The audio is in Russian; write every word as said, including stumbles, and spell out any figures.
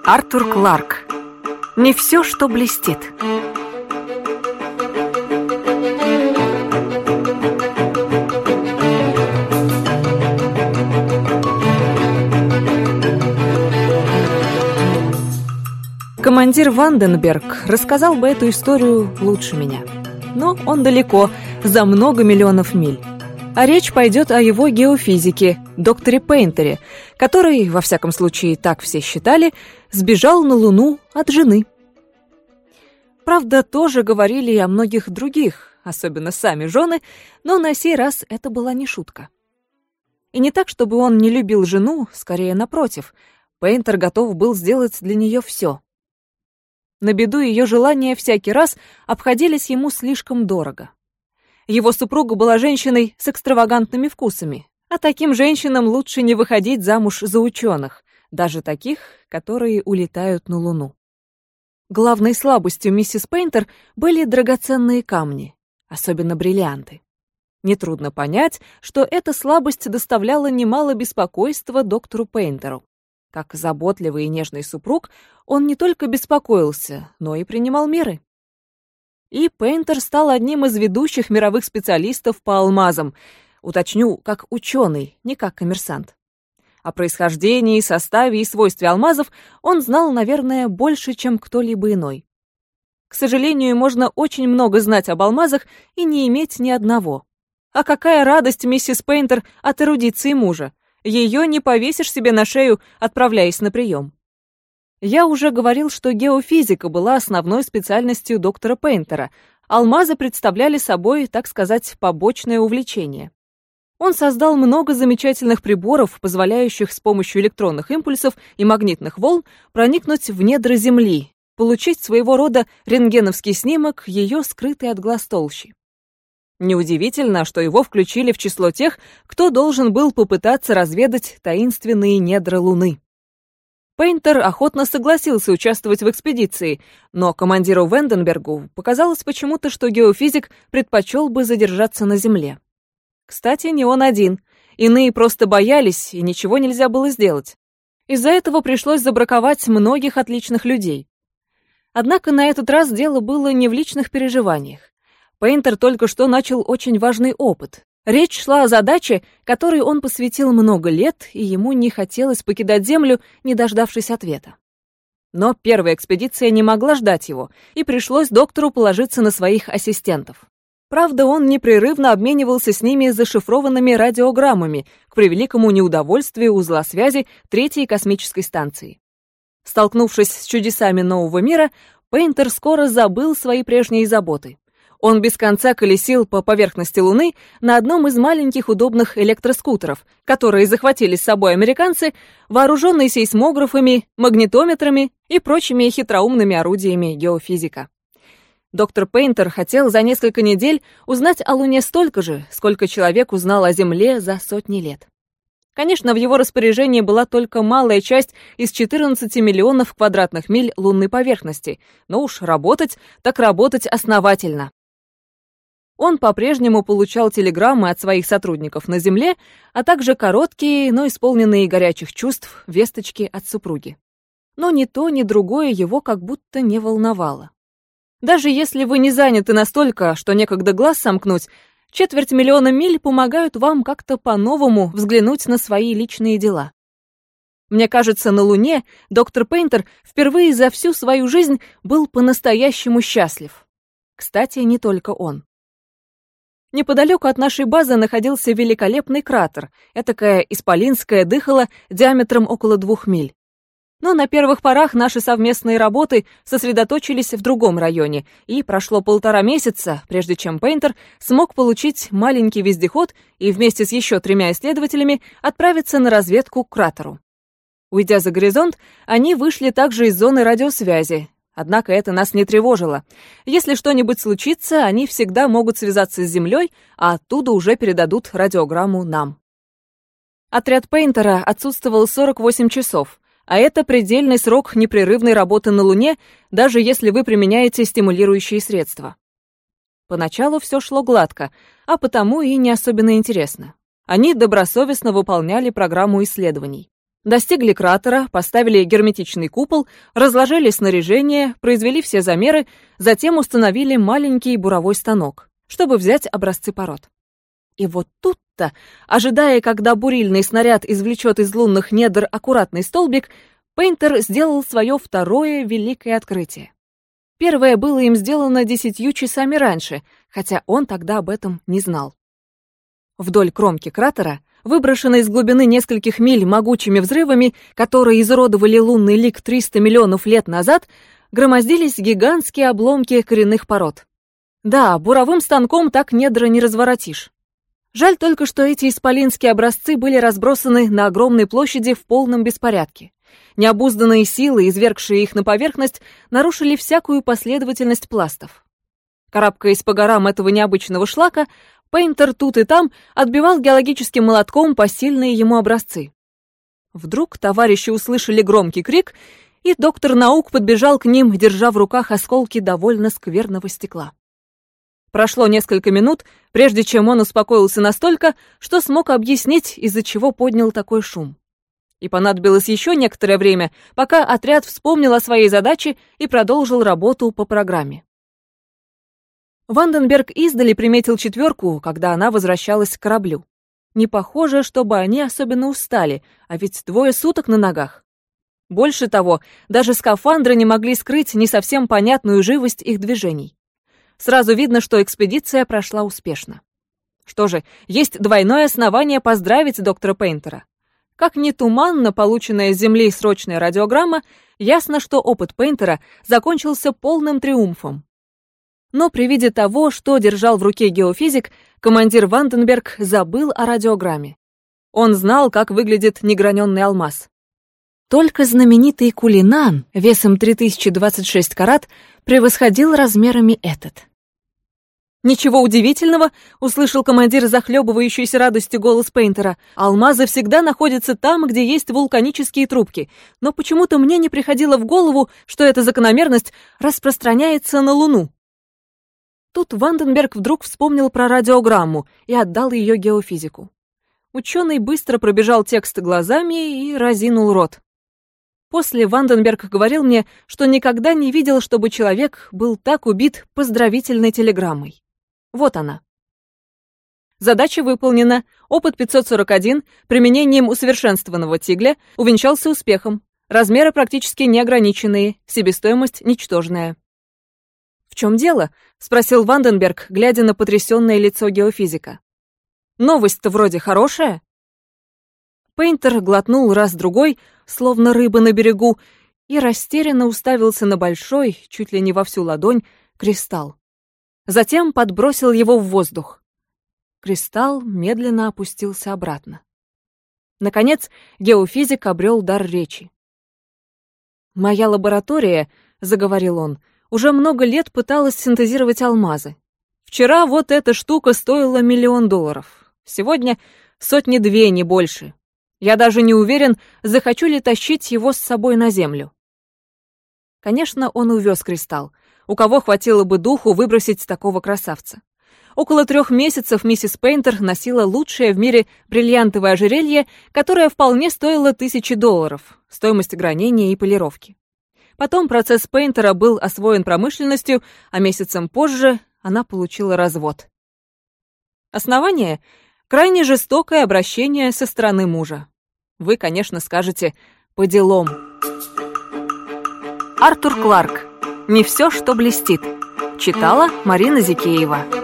Артур Кларк. Не все, что блестит. Командир Ванденберг рассказал бы эту историю лучше меня. Но он далеко, за много миллионов миль. А речь пойдет о его геофизике, докторе Пейнтере, который, во всяком случае, так все считали, сбежал на Луну от жены. Правда, тоже говорили и о многих других, особенно сами жены, но на сей раз это была не шутка. И не так, чтобы он не любил жену, скорее напротив. Пейнтер готов был сделать для нее все. На беду ее желания всякий раз обходились ему слишком дорого. Его супруга была женщиной с экстравагантными вкусами, а таким женщинам лучше не выходить замуж за ученых, даже таких, которые улетают на Луну. Главной слабостью миссис Пейнтер были драгоценные камни, особенно бриллианты. Нетрудно понять, что эта слабость доставляла немало беспокойства доктору Пейнтеру. Как заботливый и нежный супруг, он не только беспокоился, но и принимал меры. И Пейнтер стал одним из ведущих мировых специалистов по алмазам, уточню, как ученый, не как коммерсант. О происхождении, составе и свойстве алмазов он знал, наверное, больше, чем кто-либо иной. К сожалению, можно очень много знать об алмазах и не иметь ни одного. А какая радость миссис Пейнтер от эрудиции мужа! Ее не повесишь себе на шею, отправляясь на прием. Я уже говорил, что геофизика была основной специальностью доктора Пейнтера. Алмазы представляли собой, так сказать, побочное увлечение. Он создал много замечательных приборов, позволяющих с помощью электронных импульсов и магнитных волн проникнуть в недра Земли, получить своего рода рентгеновский снимок ее скрытой от глаз толщи. Неудивительно, что его включили в число тех, кто должен был попытаться разведать таинственные недра Луны. Пейнтер охотно согласился участвовать в экспедиции, но командиру Ванденбергу показалось почему-то, что геофизик предпочел бы задержаться на Земле. Кстати, не он один. Иные просто боялись, и ничего нельзя было сделать. Из-за этого пришлось забраковать многих отличных людей. Однако на этот раз дело было не в личных переживаниях. Пейнтер только что начал очень важный опыт. Речь шла о задаче, которой он посвятил много лет, и ему не хотелось покидать Землю, не дождавшись ответа. Но первая экспедиция не могла ждать его, и пришлось доктору положиться на своих ассистентов. Правда, он непрерывно обменивался с ними зашифрованными радиограммами, к превеликому неудовольствию узла связи третьей космической станции. Столкнувшись с чудесами нового мира, Пейнтер скоро забыл свои прежние заботы. Он без конца колесил по поверхности Луны на одном из маленьких удобных электроскутеров, которые захватили с собой американцы, вооруженные сейсмографами, магнитометрами и прочими хитроумными орудиями геофизика. Доктор Пейнтер хотел за несколько недель узнать о Луне столько же, сколько человек узнал о Земле за сотни лет. Конечно, в его распоряжении была только малая часть из четырнадцати миллионов квадратных миль лунной поверхности, но уж работать, так работать основательно. Он по-прежнему получал телеграммы от своих сотрудников на Земле, а также короткие, но исполненные горячих чувств весточки от супруги. Но ни то, ни другое его как будто не волновало. Даже если вы не заняты настолько, что некогда глаз сомкнуть, четверть миллиона миль помогают вам как-то по-новому взглянуть на свои личные дела. Мне кажется, на Луне доктор Пейнтер впервые за всю свою жизнь был по-настоящему счастлив. Кстати, не только он. Неподалеку от нашей базы находился великолепный кратер, этакое исполинское дыхало диаметром около двух миль. Но на первых порах наши совместные работы сосредоточились в другом районе, и прошло полтора месяца, прежде чем Пейнтер смог получить маленький вездеход и вместе с еще тремя исследователями отправиться на разведку к кратеру. Уйдя за горизонт, они вышли также из зоны радиосвязи. Однако это нас не тревожило. Если что-нибудь случится, они всегда могут связаться с Землей, а оттуда уже передадут радиограмму нам. Отряд Пейнтера отсутствовал сорок восемь часов, а это предельный срок непрерывной работы на Луне, даже если вы применяете стимулирующие средства. Поначалу все шло гладко, а потому и не особенно интересно. Они добросовестно выполняли программу исследований. Достигли кратера, поставили герметичный купол, разложили снаряжение, произвели все замеры, затем установили маленький буровой станок, чтобы взять образцы пород. И вот тут-то, ожидая, когда бурильный снаряд извлечет из лунных недр аккуратный столбик, Пейнтер сделал свое второе великое открытие. Первое было им сделано десятью часами раньше, хотя он тогда об этом не знал. Вдоль кромки кратера, выброшенной из глубины нескольких миль могучими взрывами, которые изуродовали лунный лик триста миллионов лет назад, громоздились гигантские обломки коренных пород. Да, буровым станком так недра не разворотишь. Жаль только, что эти исполинские образцы были разбросаны на огромной площади в полном беспорядке. Необузданные силы, извергшие их на поверхность, нарушили всякую последовательность пластов. Карабкаясь по горам этого необычного шлака, Пейнтер тут и там отбивал геологическим молотком посильные ему образцы. Вдруг товарищи услышали громкий крик, и доктор наук подбежал к ним, держа в руках осколки довольно скверного стекла. Прошло несколько минут, прежде чем он успокоился настолько, что смог объяснить, из-за чего поднял такой шум. И понадобилось еще некоторое время, пока отряд вспомнил о своей задаче и продолжил работу по программе. Ванденберг издали приметил четверку, когда она возвращалась к кораблю. Не похоже, чтобы они особенно устали, а ведь двое суток на ногах. Больше того, даже скафандры не могли скрыть не совсем понятную живость их движений. Сразу видно, что экспедиция прошла успешно. Что же, есть двойное основание поздравить доктора Пейнтера. Как ни туманно полученная с Земли срочная радиограмма, ясно, что опыт Пейнтера закончился полным триумфом. Но при виде того, что держал в руке геофизик, командир Ванденберг забыл о радиограмме. Он знал, как выглядит неграненный алмаз. Только знаменитый Кулинан весом три тысячи двадцать шесть карат превосходил размерами этот. «Ничего удивительного», — услышал командир захлебывающийся радостью голос Пейнтера. «Алмазы всегда находятся там, где есть вулканические трубки, но почему-то мне не приходило в голову, что эта закономерность распространяется на Луну». Тут Ванденберг вдруг вспомнил про радиограмму и отдал ее геофизику. Ученый быстро пробежал текст глазами и разинул рот. После Ванденберг говорил мне, что никогда не видел, чтобы человек был так убит поздравительной телеграммой. Вот она. Задача выполнена. Опыт пятьсот сорок один применением усовершенствованного тигля увенчался успехом. Размеры практически неограниченные, себестоимость ничтожная. «В чем дело?» — спросил Ванденберг, глядя на потрясенное лицо геофизика. «Новость-то вроде хорошая?» Пейнтер глотнул раз-другой, словно рыба на берегу, и растерянно уставился на большой, чуть ли не во всю ладонь, кристалл. Затем подбросил его в воздух. Кристалл медленно опустился обратно. Наконец, геофизик обрел дар речи. «Моя лаборатория, — заговорил он, — уже много лет пыталась синтезировать алмазы. Вчера вот эта штука стоила миллион долларов. Сегодня сотни-две, не больше. Я даже не уверен, захочу ли тащить его с собой на Землю». Конечно, он увез кристалл. У кого хватило бы духу выбросить такого красавца? Около трех месяцев миссис Пейнтер носила лучшее в мире бриллиантовое ожерелье, которое вполне стоило тысячи долларов, стоимость гранения и полировки. Потом процесс Пейнтера был освоен промышленностью, а месяцем позже она получила развод. Основание — крайне жестокое обращение со стороны мужа. Вы, конечно, скажете «по делам». Артур Кларк. «Не все, что блестит». Читала Марина Зикеева.